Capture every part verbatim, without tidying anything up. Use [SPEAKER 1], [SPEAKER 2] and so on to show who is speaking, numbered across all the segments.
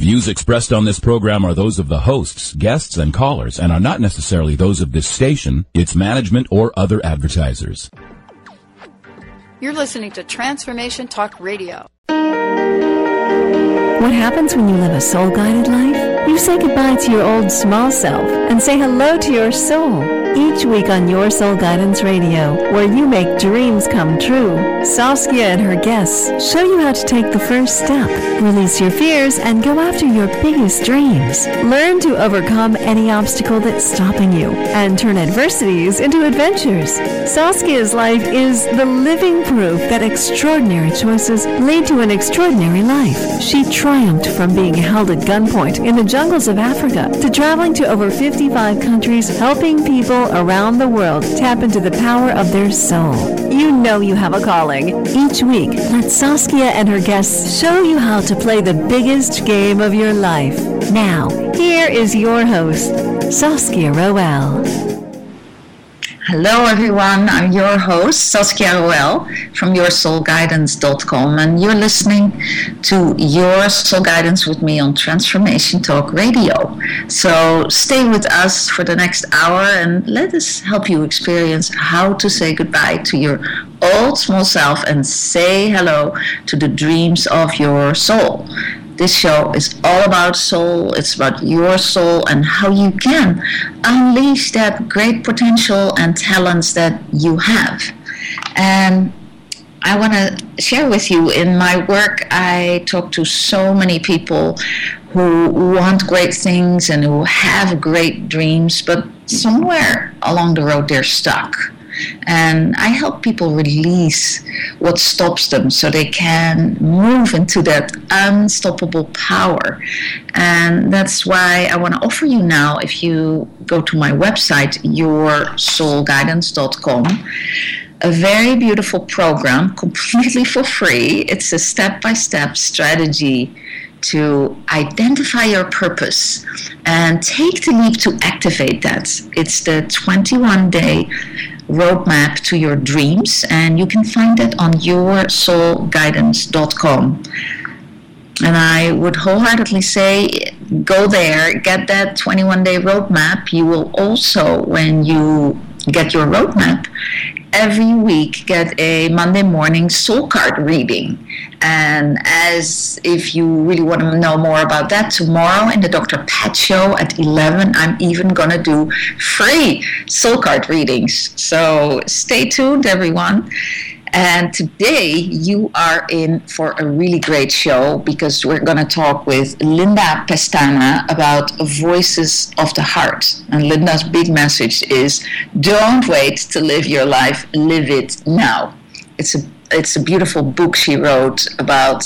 [SPEAKER 1] Views expressed on this program are those of the hosts, guests, and callers, and are not necessarily those of this station, its management, or other advertisers.
[SPEAKER 2] You're listening to Transformation Talk Radio.
[SPEAKER 3] What happens when you live a soul-guided life? You say goodbye to your old small self and say hello to your soul. Each week on Your Soul Guidance Radio, where you make dreams come true, Saskia and her guests show you how to take the first step, release your fears, and go after your biggest dreams. Learn to overcome any obstacle that's stopping you and turn adversities into adventures. Saskia's life is the living proof that extraordinary choices lead to an extraordinary life. She triumphed from being held at gunpoint in the jungles of Africa to traveling to over fifty-five countries, helping people around the world tap into the power of their soul. You know you have a calling. Each week, let Saskia and her guests show you how to play the biggest game of your life. Now, here is your host, Saskia Roel.
[SPEAKER 4] Hello everyone, I'm your host, Saskia Roel from your soul guidance dot com, and you're listening to Your Soul Guidance with me on Transformation Talk Radio. So stay with us for the next hour and let us help you experience how to say goodbye to your old small self and say hello to the dreams of your soul. This show is all about soul. It's about your soul and how you can unleash that great potential and talents that you have. And I want to share with you, in my work, I talk to so many people who want great things and who have great dreams, but somewhere along the road they're stuck. And I help people release what stops them so they can move into that unstoppable power. And that's why I want to offer you now, if you go to my website, your soul guidance dot com, a very beautiful program completely for free. It's a step-by-step strategy to identify your purpose and take the leap to activate that. It's the twenty-one day roadmap to your dreams, and you can find it on your soul guidance dot com. And I would wholeheartedly say, go there, get that twenty-one day roadmap. You will also, when you get your roadmap, every week get a Monday morning soul card reading. And as if you really want to know more about that, tomorrow in the Doctor Pat Show at eleven, I'm even going to do free soul card readings. So stay tuned, everyone. And today you are in for a really great show, because we're going to talk with Linda Pestana about Voices of the Heart. And Linda's big message is, don't wait to live your life, live it now. It's a it's a beautiful book she wrote about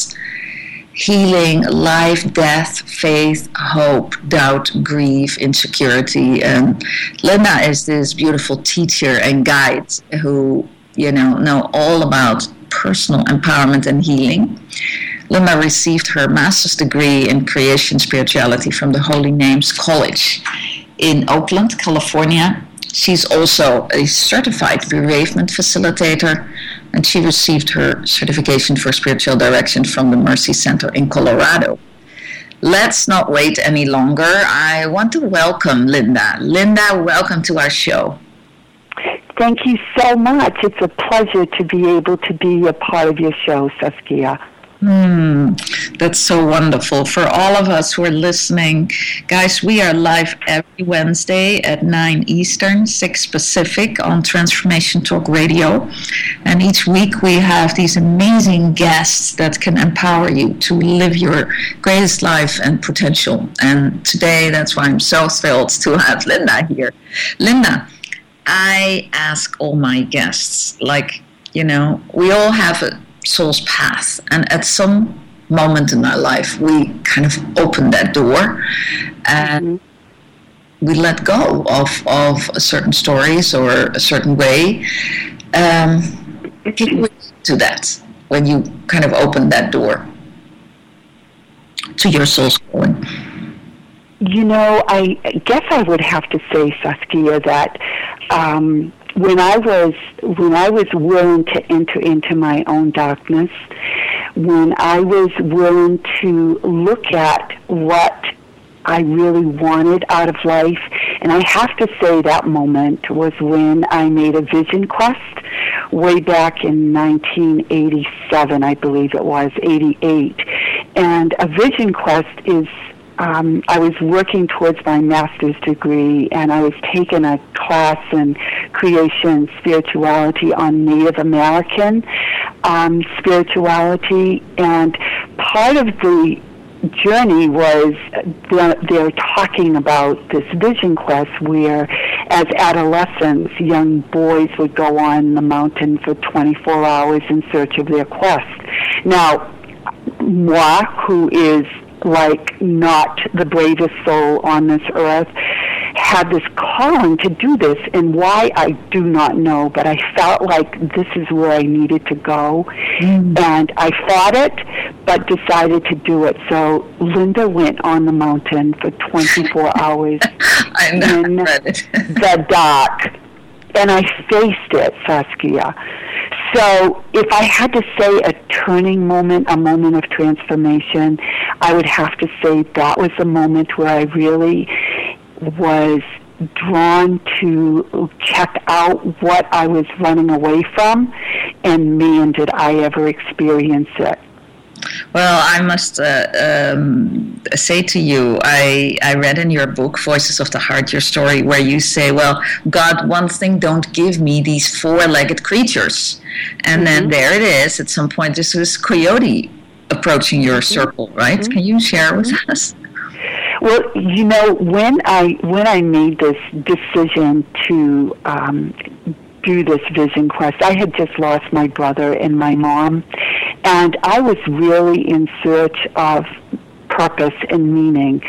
[SPEAKER 4] healing life, death, faith, hope, doubt, grief, insecurity. And Linda is this beautiful teacher and guide who, you know, know all about personal empowerment and healing. Linda received her master's degree in creation spirituality from the Holy Names College in Oakland, California. She's also a certified bereavement facilitator, and she received her certification for spiritual direction from the Mercy Center in Colorado. Let's not wait any longer. I want to welcome Linda. Linda, welcome to our show.
[SPEAKER 5] Thank you so much. It's a pleasure to be able to be a part of your show, Saskia.
[SPEAKER 4] Hmm, that's so wonderful. For all of us who are listening, guys, we are live every Wednesday at nine Eastern, six Pacific on Transformation Talk Radio. And each week we have these amazing guests that can empower you to live your greatest life and potential. And today, that's why I'm so thrilled to have Linda here. Linda, I ask all my guests, like, you know, we all have a soul's path, and at some moment in our life we kind of open that door and we let go of, of certain stories or a certain way. Um, can you relate to that when you kind of open that door to your soul's calling?
[SPEAKER 5] You know, I guess I would have to say, Saskia, that um, when I was when I was willing to enter into my own darkness, when I was willing to look at what I really wanted out of life. And I have to say that moment was when I made a vision quest way back in nineteen eighty-seven, I believe it was, eighty-eight. And a vision quest is, um, I was working towards my master's degree, and I was taking a class in creation spirituality on Native American um, spirituality, and part of the journey was they're talking about this vision quest where as adolescents young boys would go on the mountain for twenty-four hours in search of their quest. Now moi, who is like not the bravest soul on this earth, had this calling to do this, and why I do not know, but I felt like this is where I needed to go, mm. and I fought it, but decided to do it. So Linda went on the mountain for twenty-four hours
[SPEAKER 4] I know,
[SPEAKER 5] in
[SPEAKER 4] I read it.
[SPEAKER 5] the dark, and I faced it, Saskia. So if I had to say a turning moment, a moment of transformation, I would have to say that was the moment where I really was drawn to check out what I was running away from, and man, did I ever experience it.
[SPEAKER 4] Well, I must uh, um, say to you, I, I read in your book, Voices of the Heart, your story, where you say, well, God, one thing, don't give me these four-legged creatures. And mm-hmm. then there it is. At some point, this was coyote approaching your mm-hmm. circle, right? Mm-hmm. Can you share with mm-hmm. us?
[SPEAKER 5] Well, you know, when I when I made this decision to um, do this vision quest, I had just lost my brother and my mom, and I was really in search of purpose and meaning.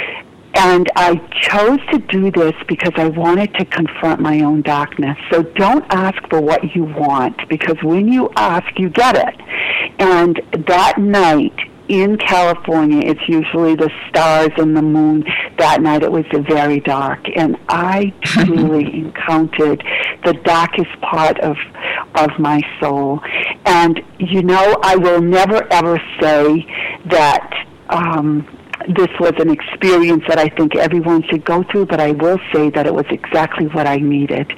[SPEAKER 5] And I chose to do this because I wanted to confront my own darkness. So don't ask for what you want, because when you ask, you get it. And that night in California, it's usually the stars and the moon. That night it was very dark, and I truly encountered the darkest part of of my soul. And you know, I will never ever say that um, this was an experience that I think everyone should go through, but I will say that it was exactly what I needed.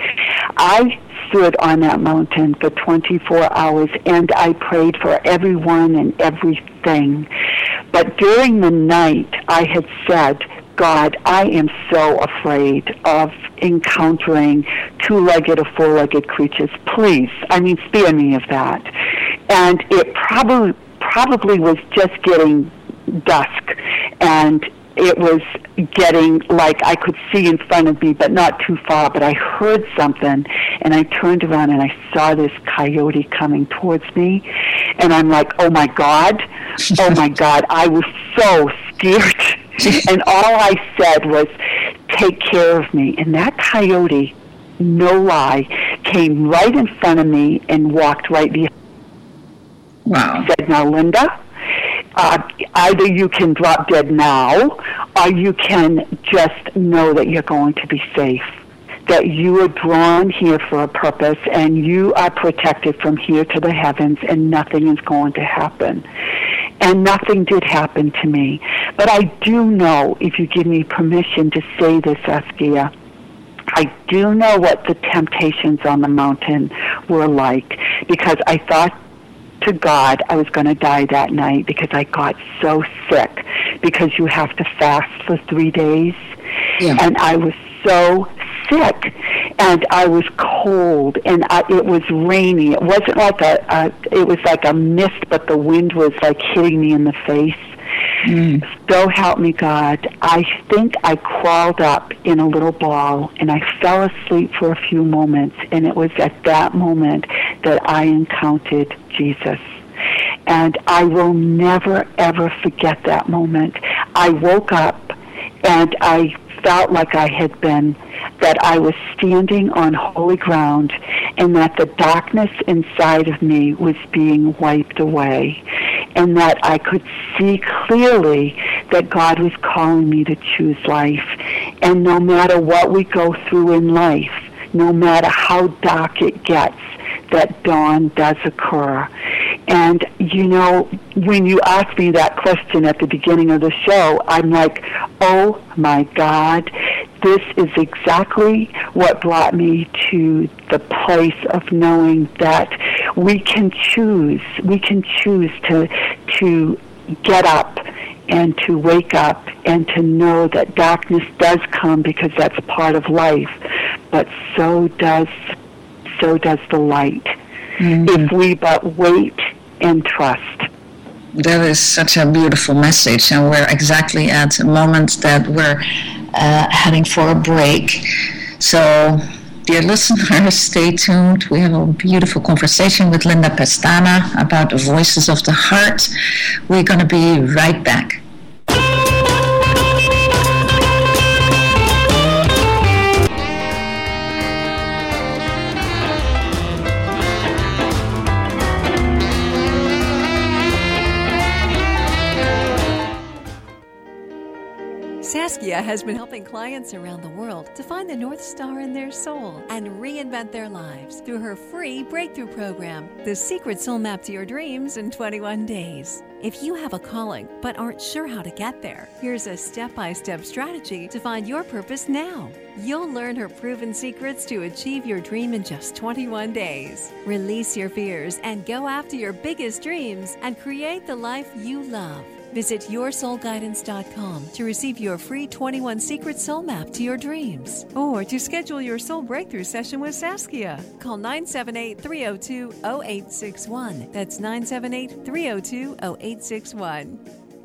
[SPEAKER 5] I stood on that mountain for twenty-four hours, and I prayed for everyone and everything. But during the night, I had said, God, I am so afraid of encountering two-legged or four-legged creatures. Please, I mean, spare me of that. And it probably probably was just getting dusk, and it was getting like I could see in front of me, but not too far. But I heard something, and I turned around, and I saw this coyote coming towards me. And I'm like, oh, my God. Oh, my God. I was so scared. And all I said was, take care of me. And that coyote, no lie, came right in front of me and walked right behind me.
[SPEAKER 4] Wow.
[SPEAKER 5] I said, now, Linda, Uh, either you can drop dead now, or you can just know that you're going to be safe, that you are drawn here for a purpose, and you are protected from here to the heavens, and nothing is going to happen. And nothing did happen to me. But I do know, if you give me permission to say this, Saskia, I do know what the temptations on the mountain were like, because I thought to God I was going to die that night, because I got so sick, because you have to fast for three days. Yeah. And I was so sick, and I was cold, and I, it was rainy. It wasn't like a, a, it was like a mist, but the wind was like hitting me in the face. Mm. So help me God. I think I crawled up in a little ball, and I fell asleep for a few moments, and it was at that moment that I encountered Jesus. And I will never, ever forget that moment. I woke up, and I felt like I had been, that I was standing on holy ground, and that the darkness inside of me was being wiped away, and that I could see clearly that God was calling me to choose life. And no matter what we go through in life, no matter how dark it gets, that dawn does occur. And, you know, when you asked me that question at the beginning of the show, I'm like, oh, my God, this is exactly what brought me to the place of knowing that we can choose, we can choose to to get up and to wake up and to know that darkness does come because that's part of life, but so does so does the light, mm-hmm. if we but wait and trust.
[SPEAKER 4] That is such a beautiful message, and we're exactly at a moment that we're uh, heading for a break. So, dear listeners, stay tuned. We have a beautiful conversation with Linda Pestana about the voices of the heart. We're going to be right back.
[SPEAKER 3] Saskia has been helping clients around the world to find the North Star in their soul and reinvent their lives through her free breakthrough program, The Secret Soul Map to Your Dreams in twenty-one days. If you have a calling but aren't sure how to get there, here's a step-by-step strategy to find your purpose now. You'll learn her proven secrets to achieve your dream in just twenty-one days. Release your fears and go after your biggest dreams and create the life you love. Visit your soul guidance dot com to receive your free twenty-one Secret Soul Map to your dreams, or to schedule your soul breakthrough session with Saskia. Call nine seven eight, three oh two, oh eight six one. That's nine seven eight, three oh two, oh eight six one.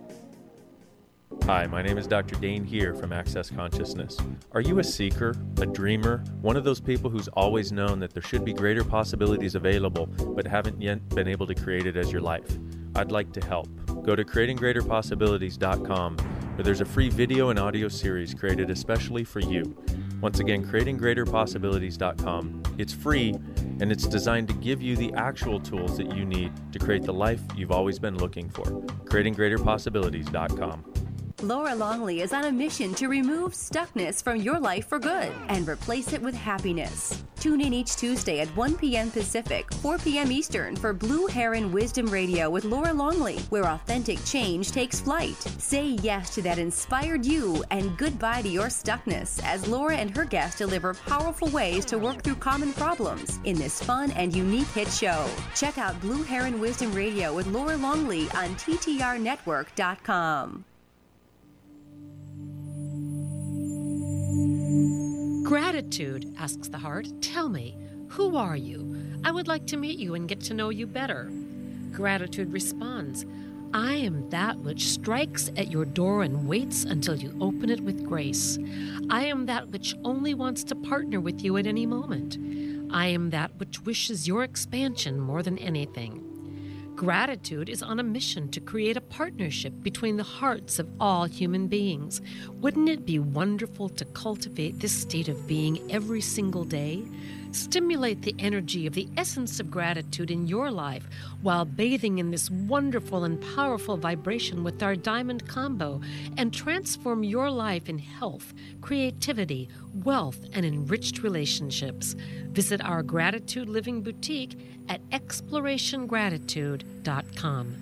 [SPEAKER 6] Hi, my name is Doctor Dane here from Access Consciousness. Are you a seeker, a dreamer, one of those people who's always known that there should be greater possibilities available but haven't yet been able to create it as your life? I'd like to help. Go to creating greater possibilities dot com, where there's a free video and audio series created especially for you. Once again, creating greater possibilities dot com. It's free, and it's designed to give you the actual tools that you need to create the life you've always been looking for. creating greater possibilities dot com.
[SPEAKER 7] Laura Longley is on a mission to remove stuckness from your life for good and replace it with happiness. Tune in each Tuesday at one p.m. Pacific, four p.m. Eastern for Blue Heron Wisdom Radio with Laura Longley, where authentic change takes flight. Say yes to that inspired you and goodbye to your stuckness as Laura and her guests deliver powerful ways to work through common problems in this fun and unique hit show. Check out Blue Heron Wisdom Radio with Laura Longley on T T R network dot com.
[SPEAKER 8] Gratitude, asks the heart. Tell me, who are you? I would like to meet you and get to know you better. Gratitude responds, I am that which strikes at your door and waits until you open it with grace. I am that which only wants to partner with you at any moment. I am that which wishes your expansion more than anything. Gratitude is on a mission to create a partnership between the hearts of all human beings. Wouldn't it be wonderful to cultivate this state of being every single day? Stimulate the energy of the essence of gratitude in your life while bathing in this wonderful and powerful vibration with our Diamond Combo, and transform your life in health, creativity, wealth, and enriched relationships. Visit our Gratitude Living Boutique at exploration gratitude dot com.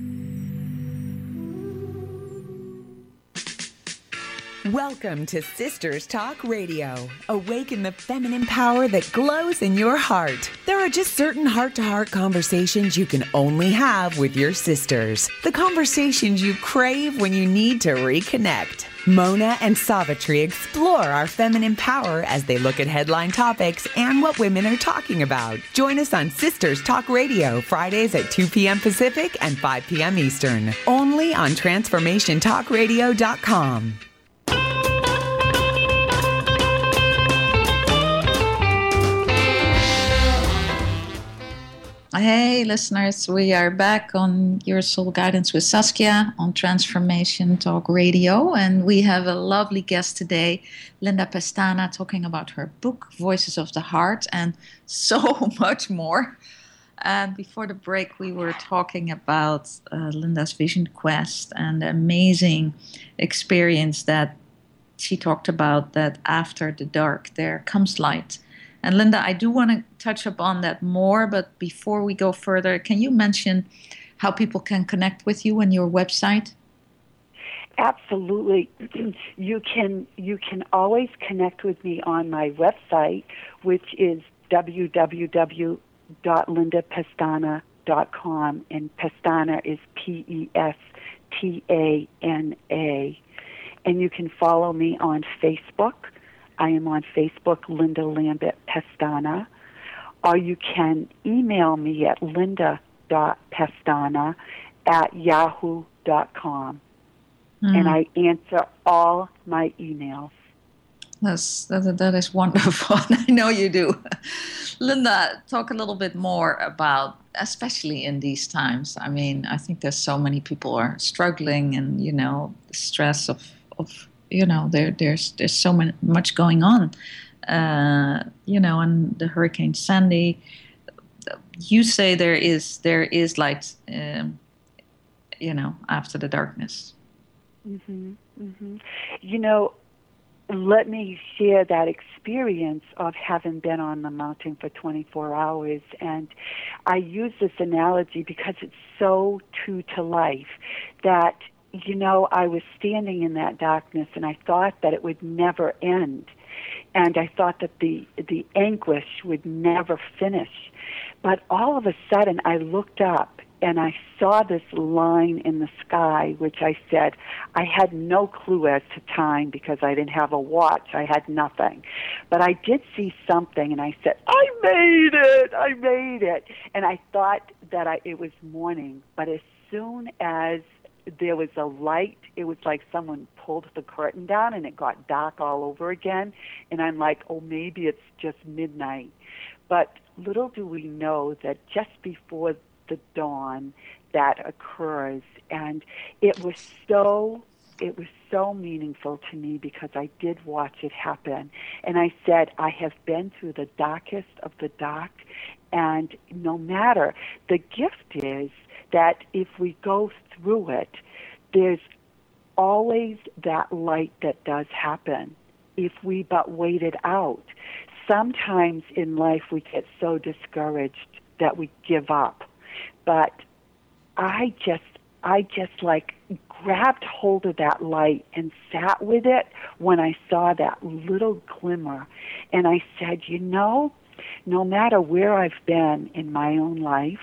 [SPEAKER 9] Welcome to Sisters Talk Radio. Awaken the feminine power that glows in your heart. There are just certain heart-to-heart conversations you can only have with your sisters. The conversations you crave when you need to reconnect. Mona and Savitri explore our feminine power as they look at headline topics and what women are talking about. Join us on Sisters Talk Radio, Fridays at two p.m. Pacific and five p.m. Eastern. Only on transformation talk radio dot com.
[SPEAKER 4] Hey listeners, we are back on Your Soul Guidance with Saskia on Transformation Talk Radio, and we have a lovely guest today, Linda Pestana, talking about her book, Voices of the Heart, and so much more. And before the break, we were talking about uh, Linda's Vision Quest and the amazing experience that she talked about, that after the dark there comes light. And Linda, I do want to touch upon that more, but before we go further, can you mention how people can connect with you and your website?
[SPEAKER 5] Absolutely. You can you can always connect with me on my website, which is w w w dot linda pestana dot com, and Pestana is P E S T A N A. And you can follow me on Facebook. I am on Facebook, Linda Lambert Pestana. Or you can email me at linda dot pestana at yahoo dot com. Mm. And I answer all my emails.
[SPEAKER 4] That's, that, that is wonderful. I know you do. Linda, talk a little bit more about, especially in these times. I mean, I think there's so many people are struggling, and, you know, the stress of, of you know, there there's there's so many, much going on. Uh, you know, and the Hurricane Sandy, you say there is there is light, um, you know, after the darkness.
[SPEAKER 5] Mm-hmm, mm-hmm. You know, let me share that experience of having been on the mountain for twenty-four hours. And I use this analogy because it's so true to life that, you know, I was standing in that darkness and I thought that it would never end. And I thought that the, the anguish would never finish. But all of a sudden I looked up and I saw this line in the sky, which I said, I had no clue as to time because I didn't have a watch. I had nothing. But I did see something, and I said, I made it! I made it! And I thought that I, it was morning. But as soon as there was a light, it was like someone pulled the curtain down, and it got dark all over again. And I'm like, oh, maybe it's just midnight. But little do we know that just before the dawn that occurs, and it was so it was so meaningful to me because I did watch it happen. And I said, I have been through the darkest of the dark, and no matter, the gift is that if we go through it, there's always that light that does happen if we but wait it out. Sometimes in life we get so discouraged that we give up. But I just, I just like grabbed hold of that light and sat with it when I saw that little glimmer. And I said, you know, no matter where I've been in my own life,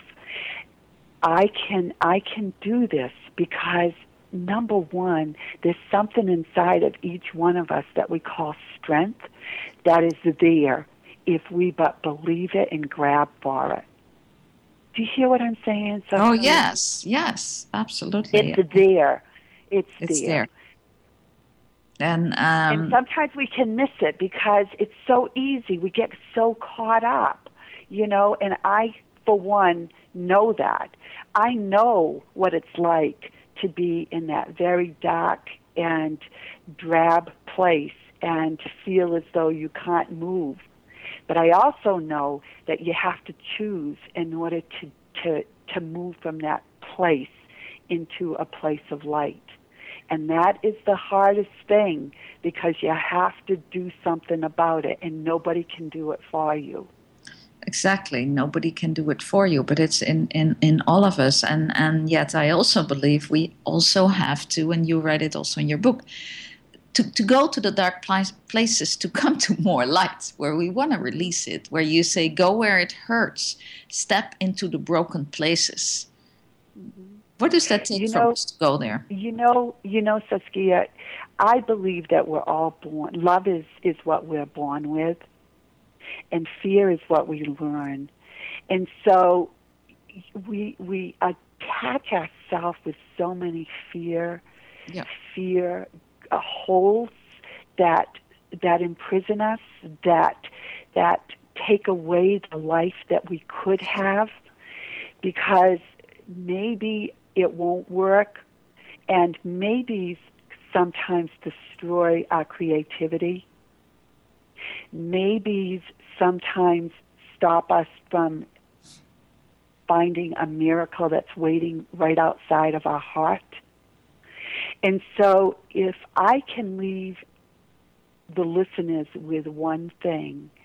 [SPEAKER 5] I can, I can do this because, number one, there's something inside of each one of us that we call strength that is there if we but believe it and grab for it. Do you hear what I'm saying? So
[SPEAKER 4] oh, yes, yes, absolutely.
[SPEAKER 5] It's there. It's,
[SPEAKER 4] it's
[SPEAKER 5] there.
[SPEAKER 4] there. And, um,
[SPEAKER 5] and sometimes we can miss it because it's so easy. We get so caught up, you know, and I, for one, know that. I know what it's like to be in that very dark and drab place and to feel as though you can't move. But I also know that you have to choose in order to, to, to move from that place into a place of light. And that is the hardest thing because you have to do something about it, and nobody can do it for you.
[SPEAKER 4] Exactly. Nobody can do it for you, but it's in, in, in all of us. And, and yet I also believe we also have to, and you write it also in your book, To, to go to the dark places, to come to more light, where we want to release it, where you say, go where it hurts, step into the broken places. Mm-hmm. What does that take you from know, us to go there?
[SPEAKER 5] You know, you know, Saskia, I believe that we're all born, love is, is what we're born with, and fear is what we learn. And so we, we attach ourselves with so many fear,
[SPEAKER 4] yeah.
[SPEAKER 5] fear, holds that that imprison us, that that take away the life that we could have, because maybe it won't work, and maybe sometimes destroy our creativity. Maybe sometimes stop us from finding a miracle that's waiting right outside of our heart. And so if I can leave the listeners with one thing,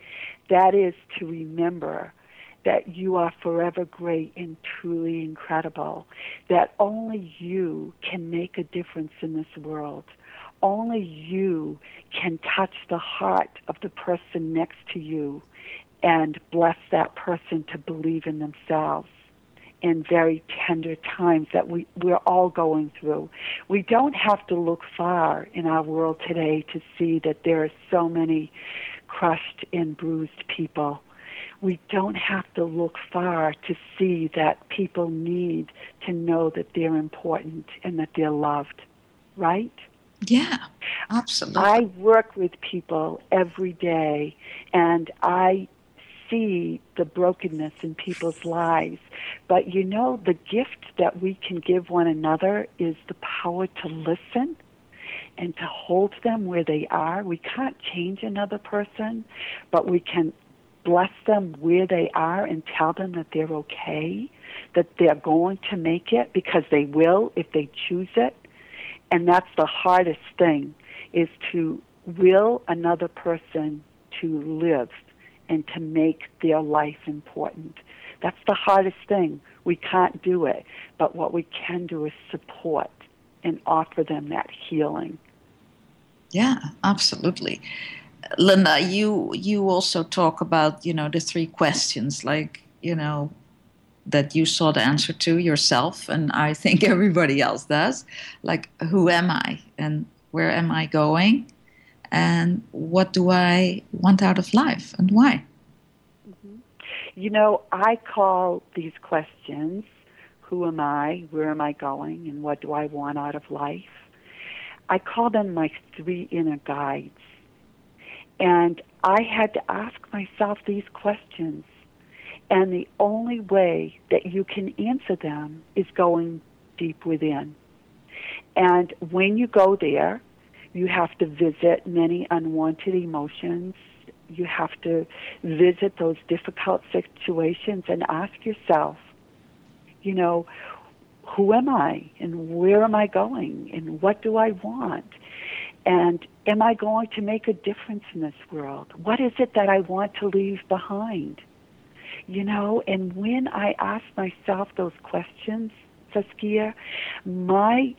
[SPEAKER 5] that is to remember that you are forever great and truly incredible, that only you can make a difference in this world. Only you can touch the heart of the person next to you and bless that person to believe in themselves in very tender times that we, we're all going through. We don't have to look far in our world today to see that there are so many crushed and bruised people. We don't have to look far to see that people need to know that they're important and that they're loved, right?
[SPEAKER 4] Yeah, absolutely.
[SPEAKER 5] I work with people every day, and I see the brokenness in people's lives. But you know, the gift that we can give one another is the power to listen and to hold them where they are. We can't change another person, but we can bless them where they are and tell them that they're okay, that they're going to make it, because they will if they choose it. And that's the hardest thing, is to will another person to live and to make their life important. That's the hardest thing. We can't do it, but what we can do is support and offer them that healing.
[SPEAKER 4] Yeah, absolutely. Linda, you you also talk about, you know, the three questions, like, you know, that you saw the answer to yourself, and I think everybody else does. Like, who am I, and where am I going, and what do I want out of life, and why?
[SPEAKER 5] Mm-hmm. You know, I call these questions, who am I, where am I going, and what do I want out of life, I call them my three inner guides. And I had to ask myself these questions. And the only way that you can answer them is going deep within. And when you go there, you have to visit many unwanted emotions. You have to visit those difficult situations and ask yourself, you know, who am I, and where am I going, and what do I want? And am I going to make a difference in this world? What is it that I want to leave behind? You know, and when I ask myself those questions, Saskia, my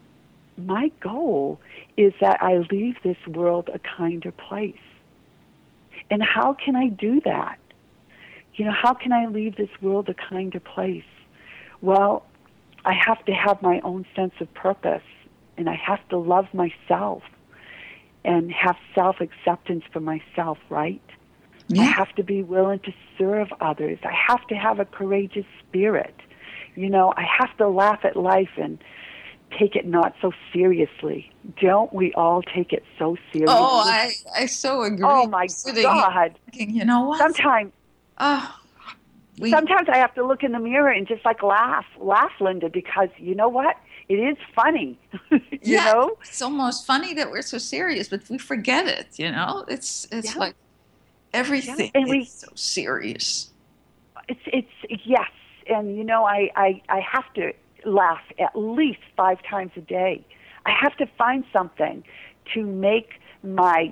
[SPEAKER 5] my goal is that I leave this world a kinder place. And how can I do that? You know, how can I leave this world a kinder place? Well, I have to have my own sense of purpose, and I have to love myself and have self-acceptance for myself, right? Yeah. I have to be willing to serve others. I have to have a courageous spirit. You know, I have to laugh at life and take it not so seriously. Don't we all take it so seriously?
[SPEAKER 4] Oh, I, I so agree.
[SPEAKER 5] Oh, my God.
[SPEAKER 4] Thinking, you know what?
[SPEAKER 5] Sometimes,
[SPEAKER 4] oh, we...
[SPEAKER 5] sometimes I have to look in the mirror and just like laugh, laugh, Linda, because you know what? It is funny, you
[SPEAKER 4] yeah,
[SPEAKER 5] know?
[SPEAKER 4] It's almost funny that we're so serious, but we forget it, you know? It's it's yeah. like everything yeah. and we, is so serious.
[SPEAKER 5] It's, it's yes, and you know, I, I, I have to laugh at least five times a day. I have to find something to make my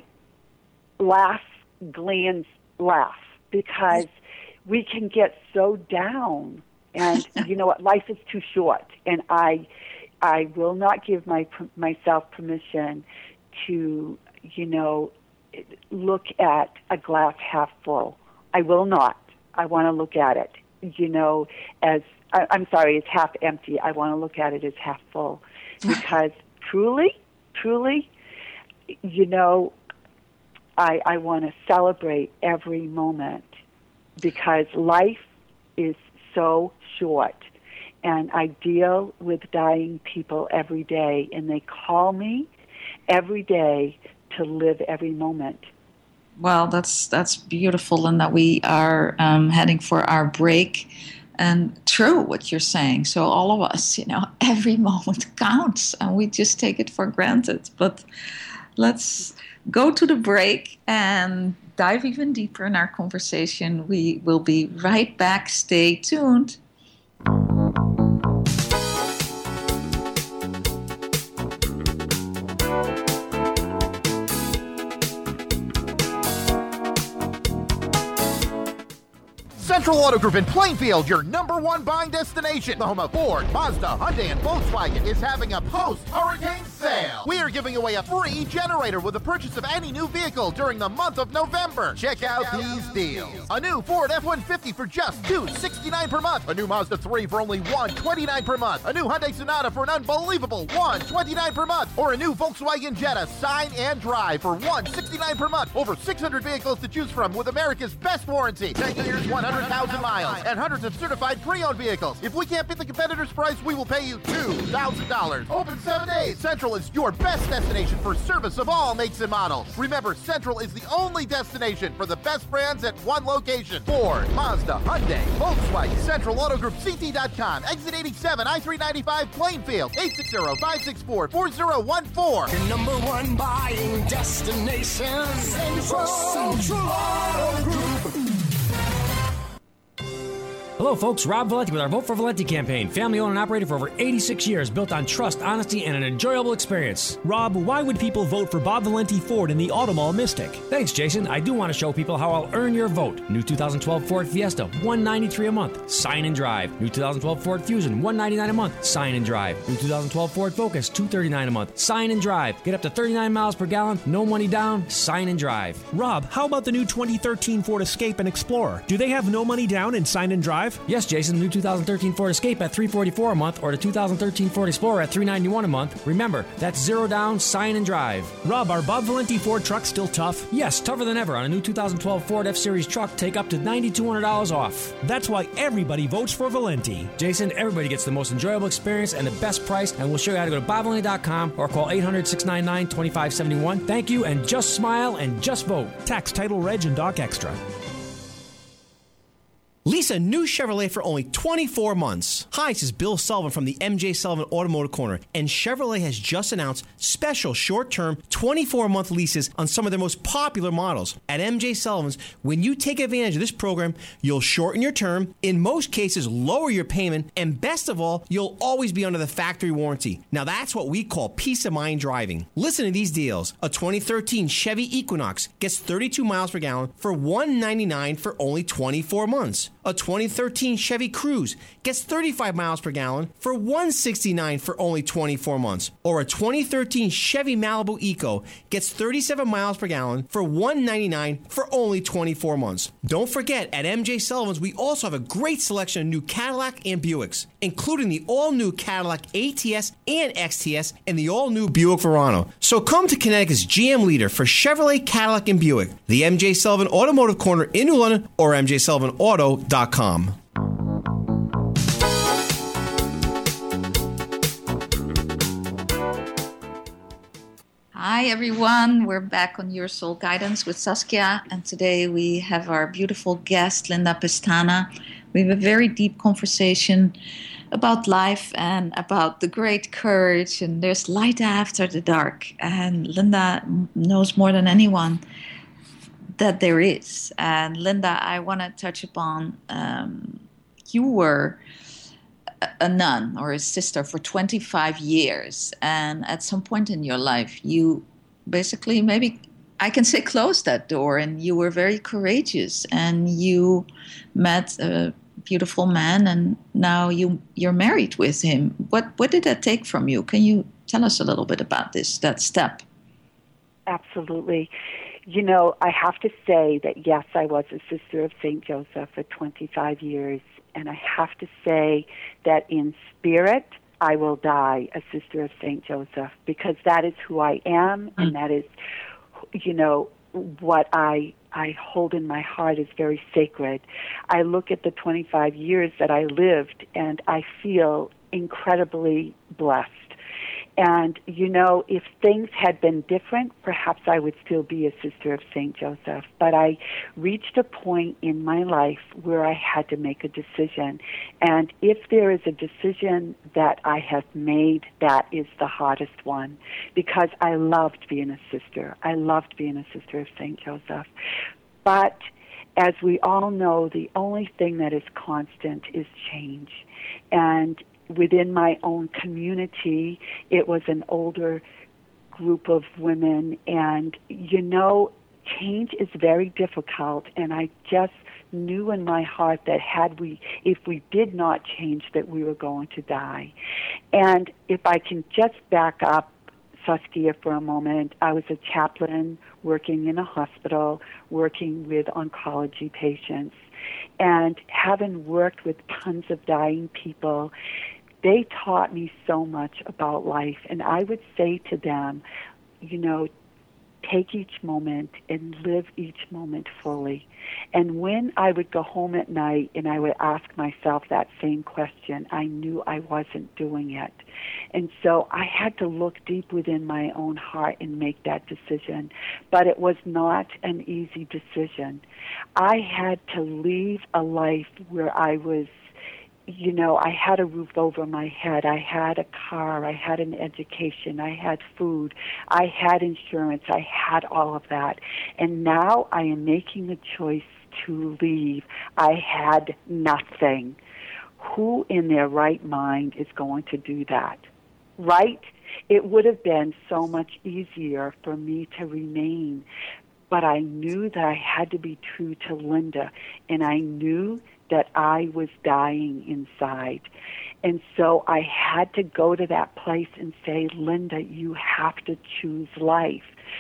[SPEAKER 5] laugh glands laugh, because we can get so down, and you know what, life is too short, and I I will not give my myself permission to, you know, look at a glass half full. I will not. I want to look at it, you know, as, I, I'm sorry, it's half empty. I want to look at it as half full, because truly, truly, you know, I, I want to celebrate every moment, because life is so short. And I deal with dying people every day, and they call me every day to live every moment.
[SPEAKER 4] Well, that's that's beautiful, and that we are um, heading for our break. And true what you're saying. So all of us, you know, every moment counts, and we just take it for granted. But let's go to the break and dive even deeper in our conversation. We will be right back. Stay tuned.
[SPEAKER 10] Central Auto Group in Plainfield, your number one buying destination. The home of Ford, Mazda, Hyundai, and Volkswagen is having a post-hurricane sale. We are giving away a free generator with the purchase of any new vehicle during the month of November. Check out these deals. A new Ford F one fifty for just two hundred sixty-nine dollars per month. A new Mazda three for only one hundred twenty-nine dollars per month. A new Hyundai Sonata for an unbelievable one hundred twenty-nine dollars per month. Or a new Volkswagen Jetta sign and drive for one hundred sixty-nine dollars per month. Over six hundred vehicles to choose from with America's best warranty. ten years, one hundred thousand miles, and hundreds of certified pre-owned vehicles. If we can't beat the competitor's price, we will pay you two thousand dollars. Open seven days. Central is your best destination for service of all makes and models. Remember, Central is the only destination for the best brands at one location. Ford, Mazda, Hyundai, Volkswagen, Central Auto Group, C T dot com, Exit eighty-seven, I three ninety-five, Plainfield, eight six zero, five six four, four zero one four.
[SPEAKER 11] Your number one buying destination, Central, Central Auto Group.
[SPEAKER 12] Hello, folks. Rob Valenti with our Vote for Valenti campaign. Family owned and operated for over eighty-six years, built on trust, honesty, and an enjoyable experience.
[SPEAKER 13] Rob, why would people vote for Bob Valenti Ford in the Automall Mystic?
[SPEAKER 12] Thanks, Jason. I do want to show people how I'll earn your vote. New two thousand twelve Ford Fiesta, one hundred ninety-three dollars a month. Sign and drive. New two thousand twelve Ford Fusion, one hundred ninety-nine dollars a month. Sign and drive. New two thousand twelve Ford Focus, two hundred thirty-nine dollars a month. Sign and drive. Get up to thirty-nine miles per gallon. No money down. Sign and drive.
[SPEAKER 13] Rob, how about the new twenty thirteen Ford Escape and Explorer? Do they have no money down and sign and drive?
[SPEAKER 12] Yes, Jason. New two thousand thirteen Ford Escape at three hundred forty-four dollars a month, or the two thousand thirteen Ford Explorer at three hundred ninety-one dollars a month. Remember, that's zero down, sign and drive.
[SPEAKER 13] Rob, are Bob Valenti Ford trucks still tough?
[SPEAKER 12] Yes, tougher than ever. On a new two thousand twelve Ford F-Series truck, take up to nine thousand two hundred dollars off.
[SPEAKER 13] That's why everybody votes for Valenti.
[SPEAKER 12] Jason, everybody gets the most enjoyable experience and the best price, and we'll show you how to go to bob valenti dot com or call eight hundred, six nine nine, two five seven one. Thank you, and just smile and just vote.
[SPEAKER 13] Tax, title, reg, and doc extra.
[SPEAKER 14] Lease a new Chevrolet for only twenty-four months. Hi, this is Bill Sullivan from the M J Sullivan Automotive Corner, and Chevrolet has just announced special short-term twenty-four month leases on some of their most popular models. At M J Sullivan's, when you take advantage of this program, you'll shorten your term, in most cases lower your payment, and best of all, you'll always be under the factory warranty. Now that's what we call peace of mind driving. Listen to these deals. A twenty thirteen Chevy Equinox gets thirty-two miles per gallon for one hundred ninety-nine dollars for only twenty-four months. A twenty thirteen Chevy Cruze gets thirty-five miles per gallon for one hundred sixty-nine dollars for only twenty-four months. Or a twenty thirteen Chevy Malibu Eco gets thirty-seven miles per gallon for one hundred ninety-nine dollars for only twenty-four months. Don't forget, at M J Sullivan's, we also have a great selection of new Cadillac and Buicks, including the all-new Cadillac A T S and X T S and the all-new Buick Verano. So come to Connecticut's G M leader for Chevrolet, Cadillac, and Buick, the M J Sullivan Automotive Corner in New London, or m j sullivan auto dot com.
[SPEAKER 4] Hi everyone, we're back on Your Soul Guidance with Saskia, and today we have our beautiful guest Linda Pestana. We have a very deep conversation about life and about the great courage, and there's light after the dark, and Linda knows more than anyone that there is. And Linda, I want to touch upon um, you were a nun or a sister for twenty-five years, and at some point in your life you basically, maybe I can say, closed that door, and you were very courageous, and you met a beautiful man, and now you you're married with him. What what did that take from you? Can you tell us a little bit about this, that step?
[SPEAKER 5] Absolutely. You know, I have to say that yes, I was a sister of Saint Joseph for twenty-five years. And I have to say that in spirit, I will die a sister of Saint Joseph, because that is who I am, and that is, you know, what I I hold in my heart is very sacred. I look at the twenty-five years that I lived, and I feel incredibly blessed. And, you know, if things had been different, perhaps I would still be a sister of Saint Joseph. But I reached a point in my life where I had to make a decision. And if there is a decision that I have made, that is the hardest one, because I loved being a sister. I loved being a sister of Saint Joseph. But as we all know, the only thing that is constant is change. And within my own community, it was an older group of women, and, you know, change is very difficult, and I just knew in my heart that had we, if we did not change, that we were going to die. And if I can just back up, Saskia, for a moment, I was a chaplain working in a hospital, working with oncology patients. And having worked with tons of dying people, they taught me so much about life. And I would say to them, you know, take each moment and live each moment fully. And when I would go home at night and I would ask myself that same question, I knew I wasn't doing it. And so I had to look deep within my own heart and make that decision. But it was not an easy decision. I had to leave a life where I was, you know, I had a roof over my head, I had a car, I had an education, I had food, I had insurance, I had all of that. And now I am making a choice to leave. I had nothing. Who in their right mind is going to do that? Right? It would have been so much easier for me to remain. But I knew that I had to be true to Linda, and I knew that I was dying inside. And so I had to go to that place and say, Linda, you have to choose life.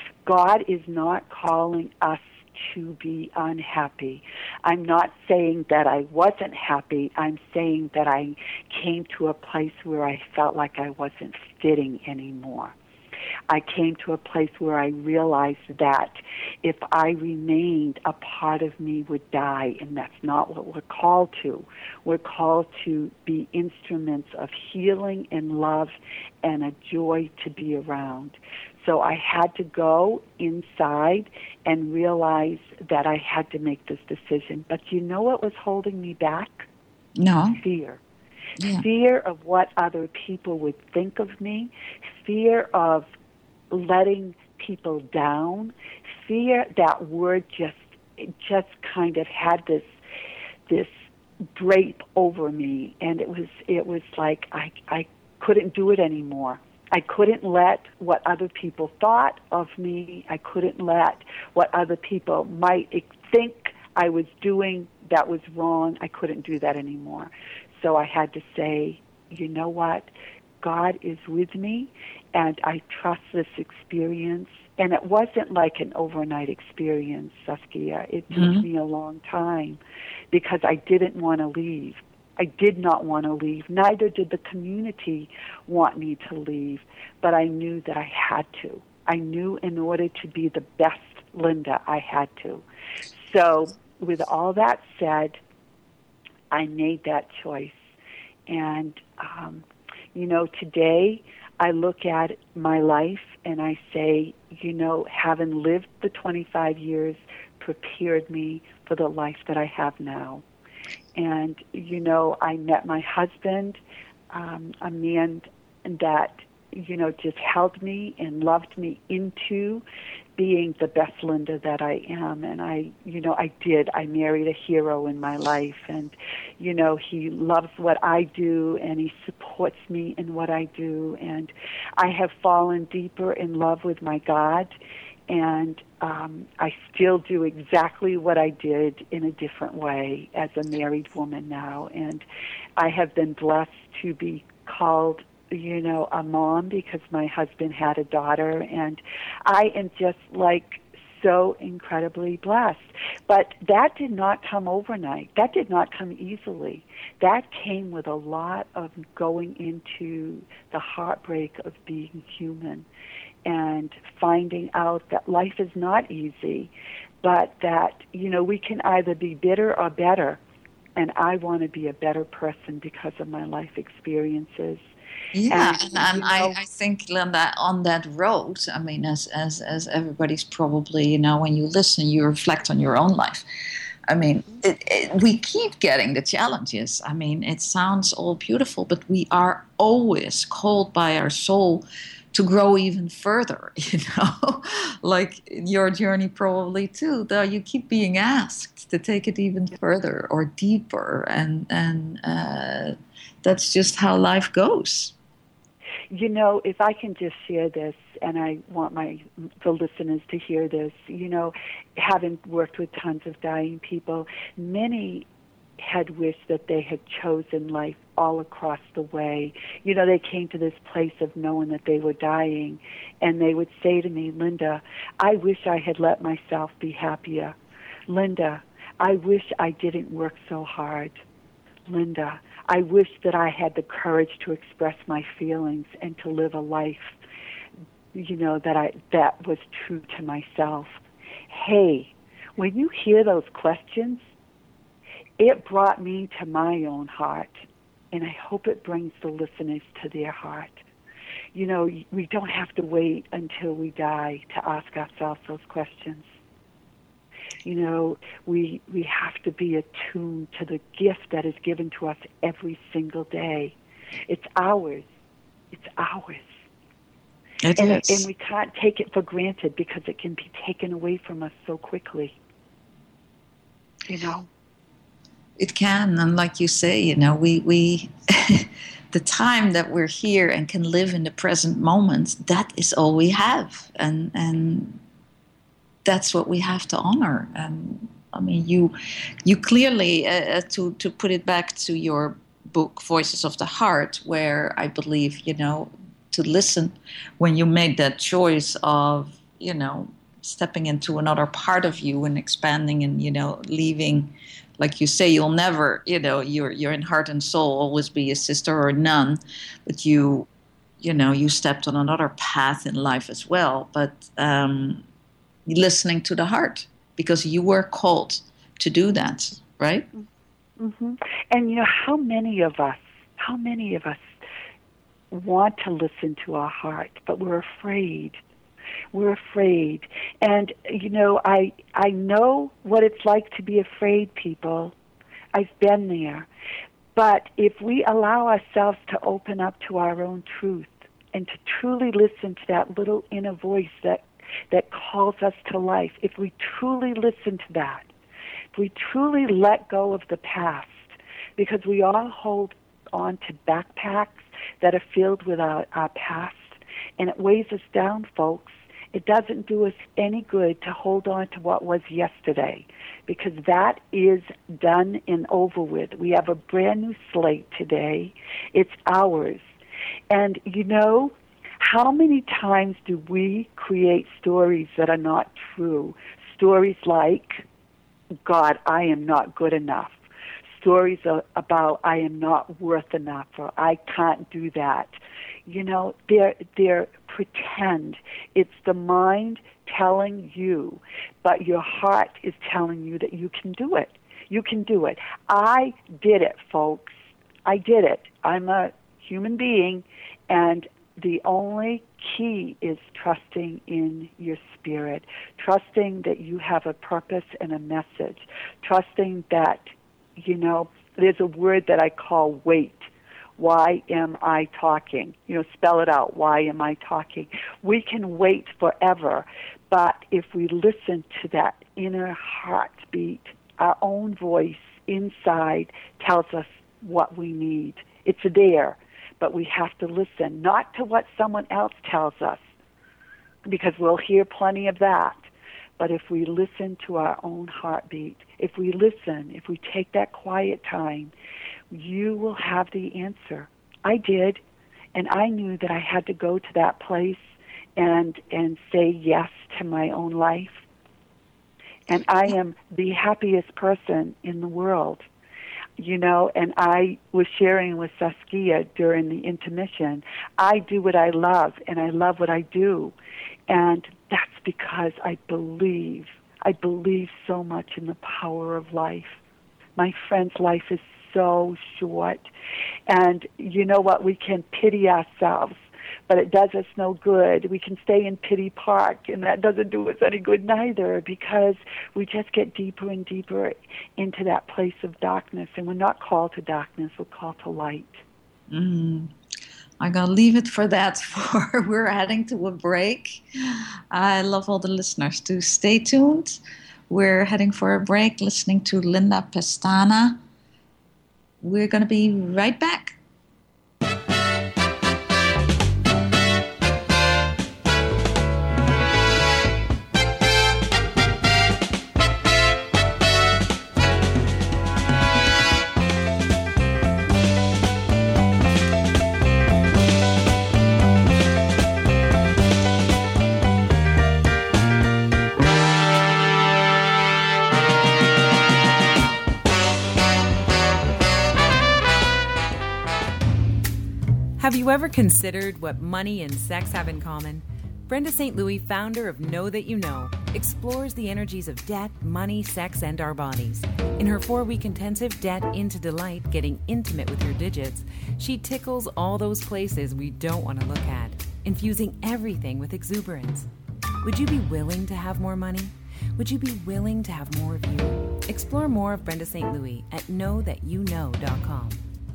[SPEAKER 5] God is not calling us to be unhappy. I'm not saying that I wasn't happy. I'm saying that I came to a place where I felt like I wasn't fitting anymore. I came to a place where I realized that if I remained, a part of me would die, and that's not what we're called to. We're called to be instruments of healing and love and a joy to be around. So I had to go inside and realize that I had to make this decision. But you know what was holding me back?
[SPEAKER 4] No.
[SPEAKER 5] Fear.
[SPEAKER 4] Yeah.
[SPEAKER 5] Fear of what other people would think of me, fear of letting people down, fear, that word just it just kind of had this this drape over me, and it was it was like I I couldn't do it anymore. I couldn't let what other people thought of me. I couldn't let what other people might think I was doing that was wrong. I couldn't do that anymore. So I had to say, you know what? God is with me, and I trust this experience. And it wasn't like an overnight experience, Saskia. It took mm-hmm. me a long time because I didn't want to leave. I did not want to leave. Neither did the community want me to leave, but I knew that I had to. I knew in order to be the best Linda, I had to. So with all that said, I made that choice. And, um, you know, today I look at my life and I say, you know, having lived the twenty-five years prepared me for the life that I have now. And, you know, I met my husband, um, a man that, you know, just held me and loved me into being the best Linda that I am. And I, you know, I did. I married a hero in my life. And, you know, he loves what I do and he supports me in what I do. And I have fallen deeper in love with my God. And um, I still do exactly what I did in a different way as a married woman now. And I have been blessed to be called, you know, a mom because my husband had a daughter. And I am just like so incredibly blessed. But that did not come overnight. That did not come easily. That came with a lot of going into the heartbreak of being human and finding out that life is not easy, but that, you know, we can either be bitter or better. And I want to be a better person because of my life experiences.
[SPEAKER 4] Yeah,
[SPEAKER 5] and,
[SPEAKER 4] and, and
[SPEAKER 5] you know,
[SPEAKER 4] I, I think, Linda, on that road, I mean, as, as, as everybody's probably, you know, when you listen, you reflect on your own life. I mean, it, it, we keep getting the challenges. I mean, it sounds all beautiful, but we are always called by our soul to grow even further, you know, like your journey probably too, though you keep being asked to take it even further or deeper. And, and uh, that's just how life goes.
[SPEAKER 5] you know, if I can just share this, and I want my the listeners to hear this, you know, having worked with tons of dying people, many had wished that they had chosen life all across the way. You know, they came to this place of knowing that they were dying, and they would say to me, Linda, I wish I had let myself be happier. Linda, I wish I didn't work so hard. Linda, I wish that I had the courage to express my feelings and to live a life, you know, that I that was true to myself. Hey, when you hear those questions, it brought me to my own heart, and I hope it brings the listeners to their heart. You know, we don't have to wait until we die to ask ourselves those questions. You know, we we have to be attuned to the gift that is given to us every single day. It's ours. It's ours.
[SPEAKER 4] It
[SPEAKER 5] and,
[SPEAKER 4] is.
[SPEAKER 5] and we can't take it for granted because it can be taken away from us so quickly. You know?
[SPEAKER 4] It can, and like you say, you know, we, we the time that we're here and can live in the present moment, that is all we have. And and that's what we have to honor. And I mean, you you clearly, uh, to, to put it back to your book, Voices of the Heart, where I believe, you know, to listen when you made that choice of, you know, stepping into another part of you and expanding and, you know, leaving, like you say, you'll never, you know, you're, you're in heart and soul, always be a sister or a nun, but you, you know, you stepped on another path in life as well. But, um, listening to the heart, because you were called to do that, right?
[SPEAKER 5] Mm-hmm. And you know, how many of us, how many of us want to listen to our heart, but we're afraid. We're afraid. And you know, I I know what it's like to be afraid, people. I've been there. But if we allow ourselves to open up to our own truth and to truly listen to that little inner voice that that calls us to life, if we truly listen to that, if we truly let go of the past, because we all hold on to backpacks that are filled with our, our past, and it weighs us down, folks. It doesn't do us any good to hold on to what was yesterday, because that is done and over with. We have a brand new slate today. It's ours. And, you know, how many times do we create stories that are not true? Stories like, God, I am not good enough. Stories about, I am not worth enough, or I can't do that. You know, they're, they're pretend. It's the mind telling you, but your heart is telling you that you can do it. You can do it. I did it, folks. I did it. I'm a human being, and the only key is trusting in your spirit, trusting that you have a purpose and a message, trusting that, you know, there's a word that I call wait. Why am I talking? You know, spell it out. Why am I talking? We can wait forever, but if we listen to that inner heartbeat, our own voice inside tells us what we need. It's there. But we have to listen, not to what someone else tells us, because we'll hear plenty of that. But if we listen to our own heartbeat, if we listen, if we take that quiet time, you will have the answer. I did, and I knew that I had to go to that place and and say yes to my own life. And I am the happiest person in the world. You know, and I was sharing with Saskia during the intermission, I do what I love, and I love what I do. And that's because I believe, I believe so much in the power of life. My friend's life is so short. And you know what? We can pity ourselves, but it does us no good. We can stay in pity park, and that doesn't do us any good neither, because we just get deeper and deeper into that place of darkness. And we're not called to darkness, we're called to light.
[SPEAKER 4] Mm. I'm going to leave it for that. For we're heading to a break. I love all the listeners to stay tuned. We're heading for a break, listening to Linda Pestana. We're going to be right back.
[SPEAKER 9] you ever considered what money and sex have in common? Brenda Saint Louis, founder of Know That You Know, explores the energies of debt, money, sex, and our bodies. In her four-week intensive Debt into Delight, Getting Intimate with Your Digits, she tickles all those places we don't want to look at, infusing everything with exuberance. Would you be willing to have more money? Would you be willing to have more of you? Explore more of Brenda Saint Louis at know that you know dot com.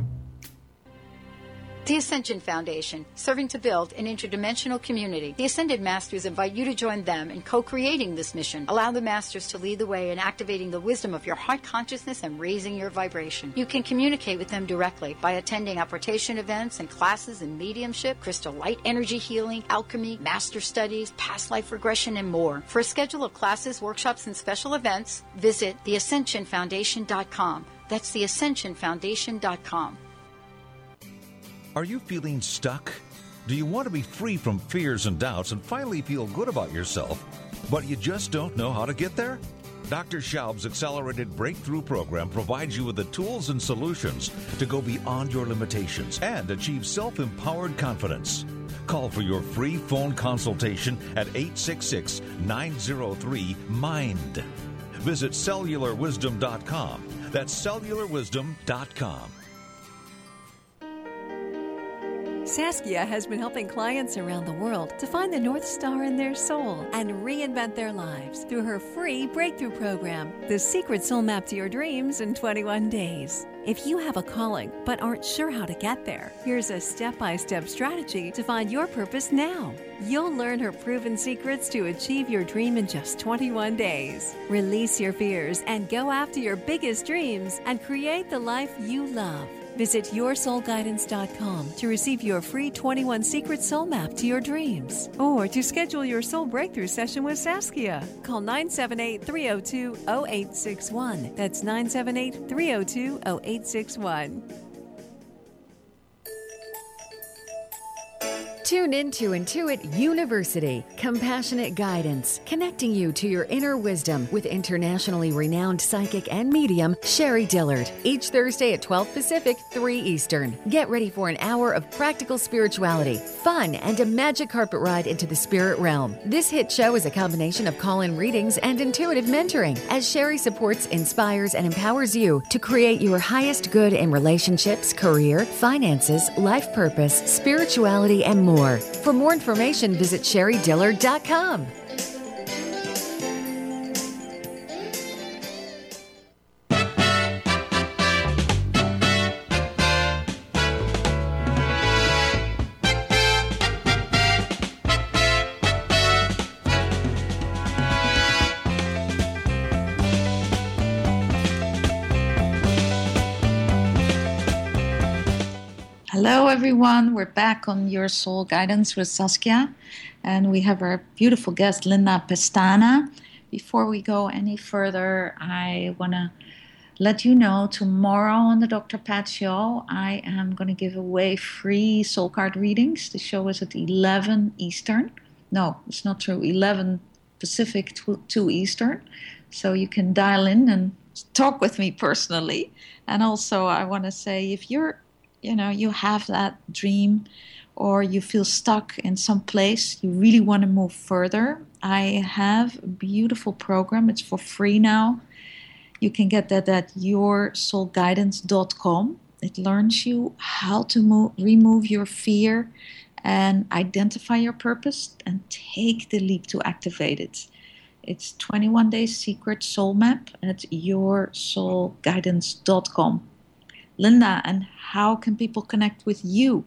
[SPEAKER 2] The Ascension Foundation, serving to build an interdimensional community. The Ascended Masters invite you to join them in co-creating this mission. Allow the Masters to lead the way in activating the wisdom of your heart consciousness and raising your vibration. You can communicate with them directly by attending apportation events and classes in mediumship, crystal light energy healing, alchemy, master studies, past life regression, and more. For a schedule of classes, workshops, and special events, visit the ascension foundation dot com. That's the ascension foundation dot com.
[SPEAKER 15] Are you feeling stuck? Do you want to be free from fears and doubts and finally feel good about yourself, but you just don't know how to get there? Doctor Schaub's Accelerated Breakthrough Program provides you with the tools and solutions to go beyond your limitations and achieve self-empowered confidence. Call for your free phone consultation at eight six six, nine zero three, MIND. Visit cellular wisdom dot com. That's cellular wisdom dot com.
[SPEAKER 3] Saskia has been helping clients around the world to find the North Star in their soul and reinvent their lives through her free breakthrough program, The Secret Soul Map to Your Dreams in twenty-one days. If you have a calling but aren't sure how to get there, here's a step-by-step strategy to find your purpose now. You'll learn her proven secrets to achieve your dream in just twenty-one days. Release your fears and go after your biggest dreams and create the life you love. Visit your soul guidance dot com to receive your free twenty-one Secret Soul Map to your dreams, or to schedule your soul breakthrough session with Saskia. Call nine seven eight, three oh two, oh eight six one. That's nine seven eight, three oh two, oh eight six one.
[SPEAKER 16] Tune into Intuit University, compassionate guidance, connecting you to your inner wisdom with internationally renowned psychic and medium Sherry Dillard. Each Thursday at twelve Pacific, three Eastern. Get ready for an hour of practical spirituality, fun, and a magic carpet ride into the spirit realm. This hit show is a combination of call-in readings and intuitive mentoring, as Sherry supports, inspires, and empowers you to create your highest good in relationships, career, finances, life purpose, spirituality, and more. For more information, visit sherry dillard dot com.
[SPEAKER 4] Hello, everyone. We're back on Your Soul Guidance with Saskia, and we have our beautiful guest, Linda Pestana. Before we go any further, I want to let you know tomorrow on the Doctor Pat Show, I am going to give away free soul card readings. The show is at eleven Eastern. No, it's not true. eleven Pacific, two Eastern. So you can dial in and talk with me personally. And also, I want to say, if you're you know, you have that dream or you feel stuck in some place, you really want to move further, I have a beautiful program. It's for free now. You can get that at your soul guidance dot com. It learns you how to move, remove your fear and identify your purpose and take the leap to activate it. It's twenty-one days secret soul map at your soul guidance dot com. Linda, and how can people connect with you?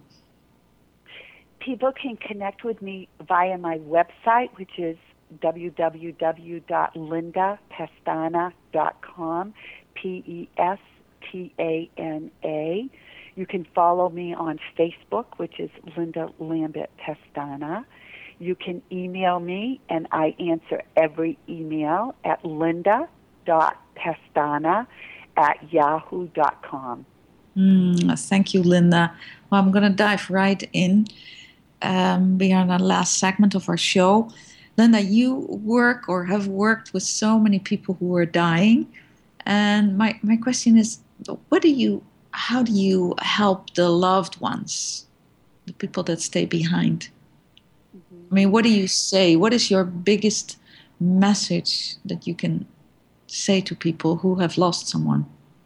[SPEAKER 5] People can connect with me via my website, which is w w w dot linda pestana dot com, P E S T A N A. You can follow me on Facebook, which is Linda Lambert Pestana. You can email me, and I answer every email at linda dot pestana at yahoo dot com.
[SPEAKER 4] Mm, thank you, Linda. Well, I'm going to dive right in. Um, we are in the last segment of our show. Linda, you work or have worked with so many people who are dying. And my, my question is, what do you, how do you help the loved ones, the people that stay behind. Mm-hmm. I mean, what do you say? What is your biggest message that you can say to people who have lost someone?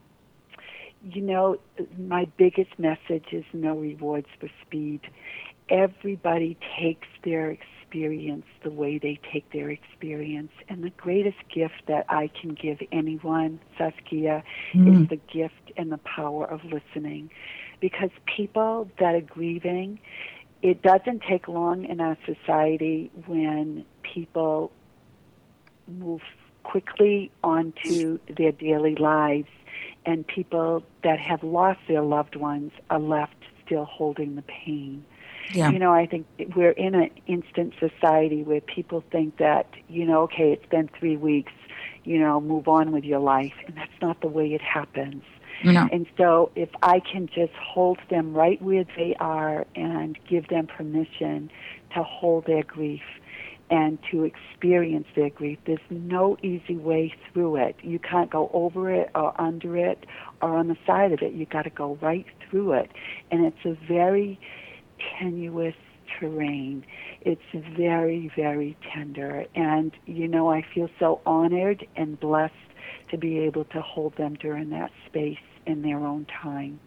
[SPEAKER 5] You know, my biggest message is no rewards for speed. Everybody takes their experience the way they take their experience. And the greatest gift that I can give anyone, Saskia, mm. is the gift and the power of listening. Because people that are grieving, it doesn't take long in our society when people move quickly onto their daily lives, and people that have lost their loved ones are left still holding the pain. Yeah. You know, I think we're in an instant society where people think that, you know, okay, it's been three weeks, you know, move on with your life. And that's not the way it happens. No. And so if I can just hold them right where they are and give them permission to hold their grief and to experience their grief, there's no easy way through it. You can't go over it or under it or on the side of it. You got to go right through it. And it's a very tenuous terrain. It's very, very tender. And, you know, I feel so honored and blessed to be able to hold them during that space in their own time.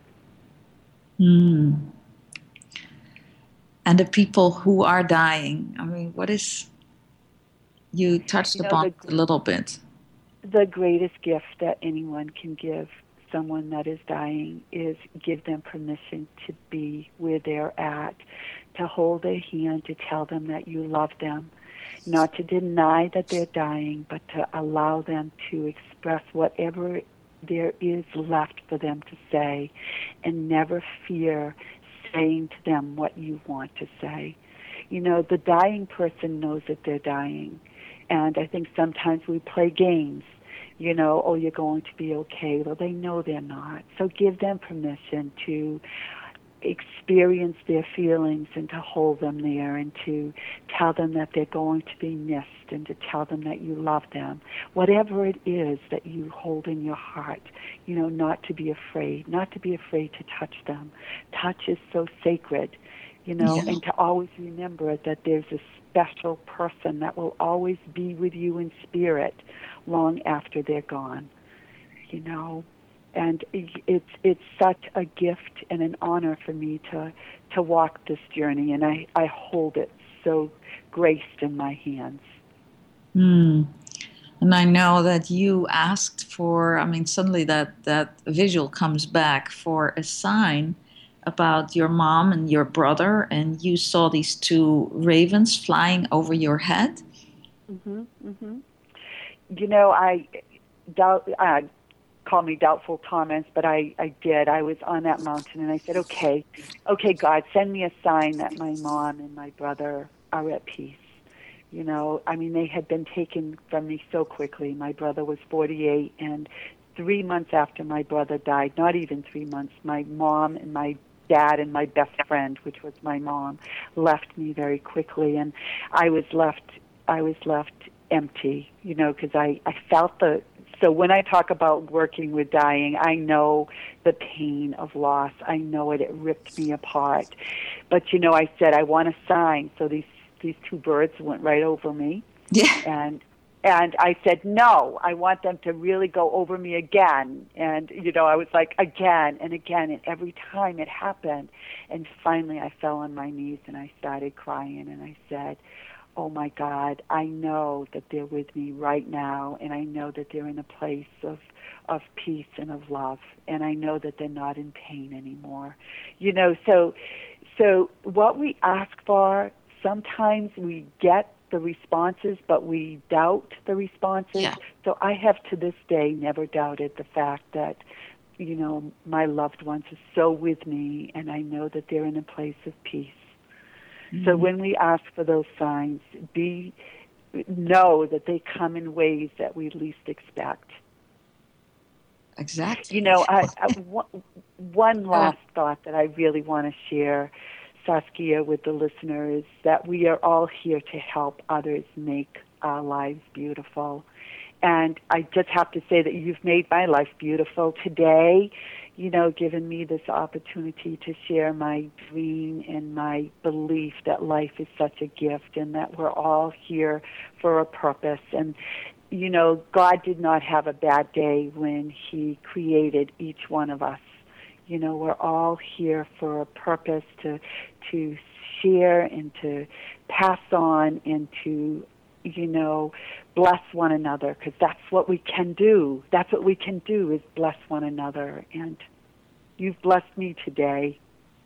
[SPEAKER 4] Mm. And the people who are dying, I mean, what is, you touched you know, upon the, a little bit.
[SPEAKER 5] The greatest gift that anyone can give someone that is dying is give them permission to be where they're at, to hold their hand, to tell them that you love them, not to deny that they're dying, but to allow them to express whatever there is left for them to say, and never fear saying to them what you want to say. You know, the dying person knows that they're dying, and I think sometimes we play games. You know, oh, you're going to be okay. Well, they know they're not. So give them permission to experience their feelings and to hold them there and to tell them that they're going to be missed and to tell them that you love them. Whatever it is that you hold in your heart, you know, not to be afraid, not to be afraid to touch them. Touch is so sacred, you know, yeah. and to always remember that there's a special person that will always be with you in spirit long after they're gone, you know. And it's it's such a gift and an honor for me to, to walk this journey, and I, I hold it so graced in my hands.
[SPEAKER 4] Mm. And I know that you asked for, I mean, suddenly that, that visual comes back for a sign about your mom and your brother, and you saw these two ravens flying over your head.
[SPEAKER 5] Mm-hmm, mm-hmm. You know, I doubt, uh, call me doubtful Thomas, but I, I did. I was on that mountain, and I said, okay, okay, God, send me a sign that my mom and my brother are at peace. You know, I mean, they had been taken from me so quickly. My brother was forty-eight, and three months after my brother died, not even three months, my mom and my dad and my best friend, which was my mom, left me very quickly, and I was left, I was left empty, you know, because I, I felt the, so when I talk about working with dying, I know the pain of loss. I know it, it ripped me apart. But, you know, I said, I want a sign. So these, these two birds went right over me.
[SPEAKER 4] Yeah.
[SPEAKER 5] And, and I said, no, I want them to really go over me again. And, you know, I was like, again and again. And every time it happened. And finally I fell on my knees and I started crying. And I said, oh, my God, I know that they're with me right now, and I know that they're in a place of, of peace and of love, and I know that they're not in pain anymore. You know, so so what we ask for, sometimes we get the responses, but we doubt the responses.
[SPEAKER 4] Yeah.
[SPEAKER 5] So I have to this day never doubted the fact that, you know, my loved ones are so with me, and I know that they're in a place of peace. Mm-hmm. So when we ask for those signs, be know that they come in ways that we least expect.
[SPEAKER 4] Exactly.
[SPEAKER 5] You know, I, I, one last thought that I really want to share, Saskia, with the listeners, that we are all here to help others make our lives beautiful. And I just have to say that you've made my life beautiful today, you know, given me this opportunity to share my dream and my belief that life is such a gift and that we're all here for a purpose. And, you know, God did not have a bad day when he created each one of us. You know, we're all here for a purpose to to share and to pass on and to, you know, bless one another, because that's what we can do. That's what we can do, is bless one another. And you've blessed me today.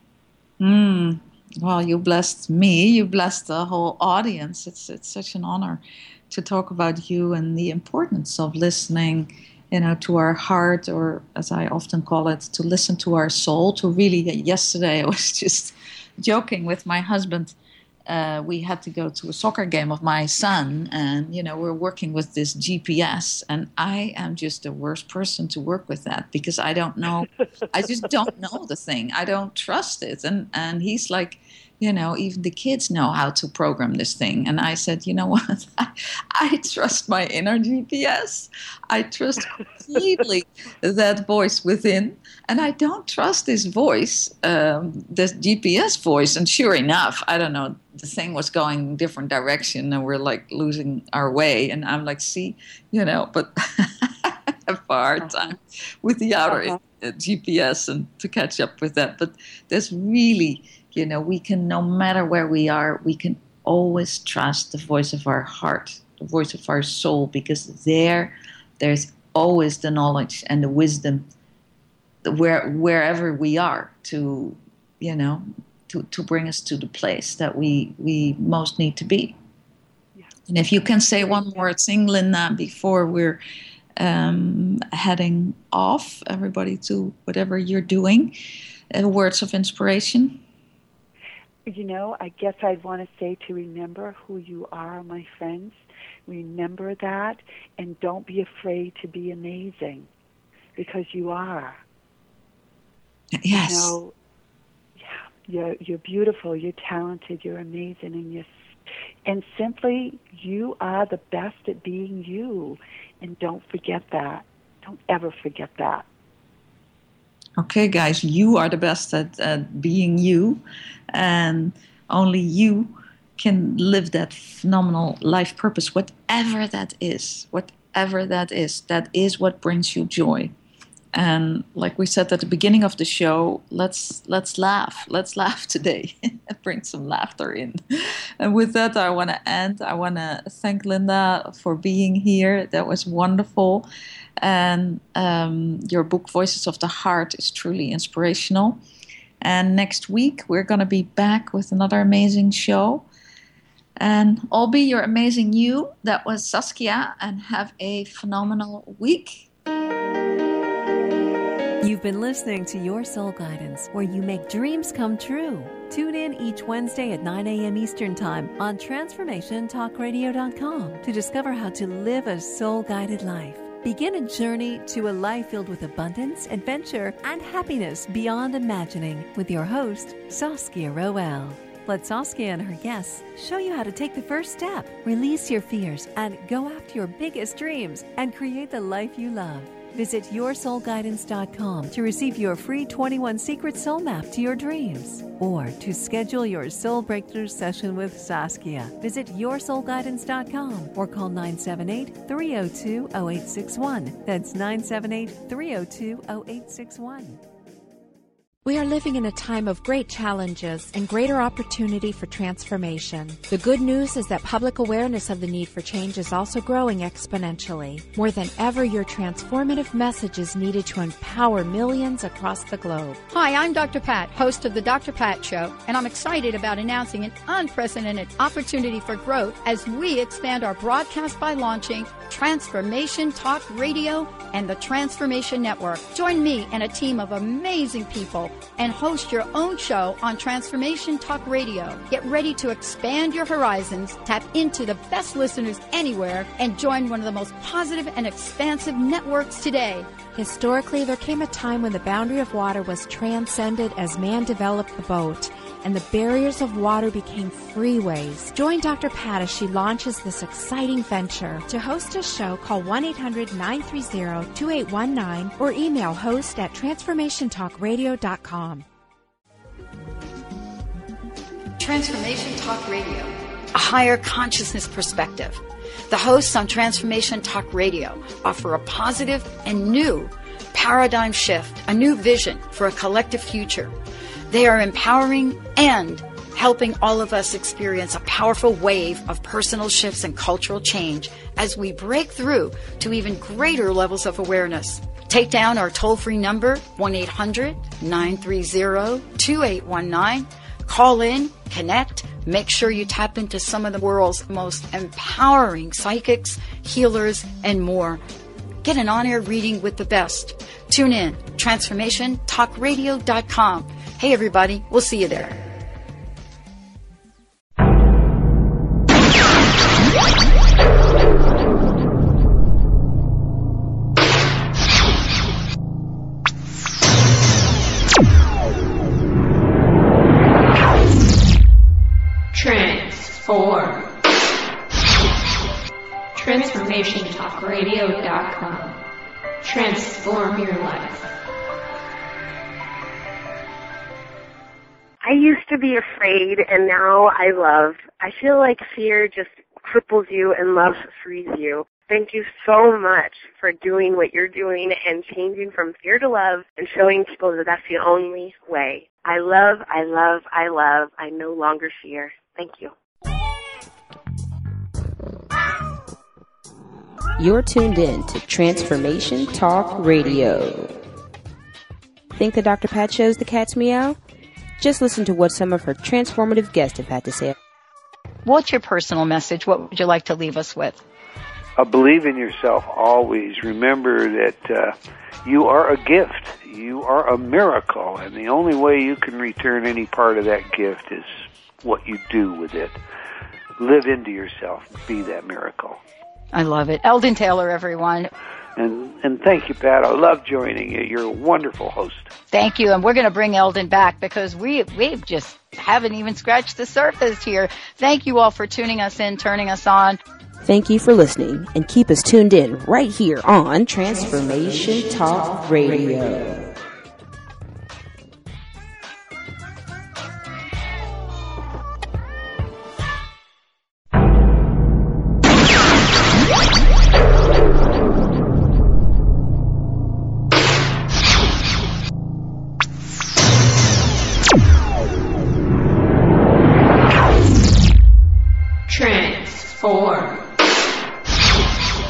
[SPEAKER 4] Mm. Well, you blessed me. You blessed the whole audience. It's it's such an honor to talk about you and the importance of listening, you know, to our heart, or as I often call it, to listen to our soul. To really, yesterday I was just joking with my husband. Uh, we had to go to a soccer game of my son, and, you know, we're working with this G P S, and I am just the worst person to work with that, because I don't know, I just don't know the thing. I don't trust it. And, and he's like, you know, even the kids know how to program this thing. And I said, you know what, I, I trust my inner G P S. I trust completely that voice within. And I don't trust this voice, um, this G P S voice. And sure enough, I don't know, the thing was going in a different direction and we're like losing our way. And I'm like, see, you know, but I have a hard time with the outer uh-huh. G P S and to catch up with that. But there's really... You know, we can, no matter where we are, we can always trust the voice of our heart, the voice of our soul, because there, there's always the knowledge and the wisdom where wherever we are to, you know, to, to bring us to the place that we, we most need to be. Yeah. And if you can say one more thing, Linda, before we're um, heading off, everybody, to whatever you're doing, uh, words of inspiration.
[SPEAKER 5] You know, I guess I'd want to say to remember who you are, my friends. Remember that, and don't be afraid to be amazing, because you are.
[SPEAKER 4] Yes.
[SPEAKER 5] You know, yeah, you're you're beautiful, you're talented, you're amazing, and you're, and simply you are the best at being you, and don't forget that. Don't ever forget that.
[SPEAKER 4] Okay, guys, you are the best at, at being you, and only you can live that phenomenal life purpose, whatever that is, whatever that is. That is what brings you joy. And like we said at the beginning of the show, let's let's laugh. Let's laugh today and bring some laughter in. And with that, I want to end. I want to thank Linda for being here. That was wonderful. And um, your book, Voices of the Heart, is truly inspirational. And next week, we're going to be back with another amazing show. And I'll be your amazing you. That was Saskia, and have a phenomenal week.
[SPEAKER 3] You've been listening to Your Soul Guidance, where you make dreams come true. Tune in each Wednesday at nine a.m. Eastern Time on transformation talk radio dot com to discover how to live a soul-guided life. Begin a journey to a life filled with abundance, adventure, and happiness beyond imagining with your host, Saskia Roel. Let Saskia and her guests show you how to take the first step, release your fears, and go after your biggest dreams and create the life you love. Visit your soul guidance dot com to receive your free twenty-one Secret Soul Map to your dreams, or to schedule your Soul Breakthrough session with Saskia. Visit your soul guidance dot com or call nine seven eight, three oh two, oh eight six one. That's nine seven eight, three oh two, oh eight six one.
[SPEAKER 17] We are living in a time of great challenges and greater opportunity for transformation. The good news is that public awareness of the need for change is also growing exponentially. More than ever, your transformative message is needed to empower millions across the globe.
[SPEAKER 2] Hi, I'm Doctor Pat, host of The Doctor Pat Show, and I'm excited about announcing an unprecedented opportunity for growth as we expand our broadcast by launching Transformation Talk Radio and the Transformation Network. Join me and a team of amazing people and host your own show on Transformation Talk Radio. Get ready to expand your horizons, tap into the best listeners anywhere, and join one of the most positive and expansive networks today.
[SPEAKER 17] Historically, there came a time when the boundary of water was transcended as man developed the boat. and the barriers of water became freeways. Join Doctor Pat as she launches this exciting venture. To host a show, call one eight hundred nine three zero two eight one nine or email host at transformation talk radio dot com.
[SPEAKER 2] Transformation Talk Radio, a higher consciousness perspective. The hosts on Transformation Talk Radio offer a positive and new paradigm shift, a new vision for a collective future. They are empowering and helping all of us experience a powerful wave of personal shifts and cultural change as we break through to even greater levels of awareness. Take down our toll-free number, one eight hundred nine three zero two eight one nine. Call in, connect, make sure you tap into some of the world's most empowering psychics, healers, and more. Get an on-air reading with the best. Tune in, transformation talk radio dot com. Hey, everybody, we'll see you there.
[SPEAKER 18] Transform. transformation talk radio dot com. Transform your life.
[SPEAKER 19] I used to be afraid, and now I love. I feel like fear just cripples you and love frees you. Thank you so much for doing what you're doing and changing from fear to love and showing people that that's the only way. I love, I love, I love. I no longer fear. Thank you.
[SPEAKER 20] You're tuned in to Transformation Talk Radio. Think that Doctor Pat shows the cat's meow? Just listen to what some of her transformative guests have had to say.
[SPEAKER 2] What's your personal message? What would you like to leave us with?
[SPEAKER 21] Uh, believe in yourself always. Remember that uh, you are a gift. You are a miracle, and the only way you can return any part of that gift is what you do with it. Live into yourself. Be that miracle.
[SPEAKER 2] I love it. Eldon Taylor, everyone.
[SPEAKER 21] And and thank you, Pat. I love joining you. You're a wonderful host.
[SPEAKER 2] Thank you. And we're going to bring Eldon back because we we just haven't even scratched the surface here. Thank you all for tuning us in, turning us on.
[SPEAKER 20] Thank you for listening, and keep us tuned in right here on Transformation Talk Radio.
[SPEAKER 18] Transform.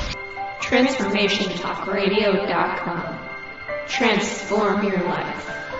[SPEAKER 18] transformation talk radio dot com. Transform your life.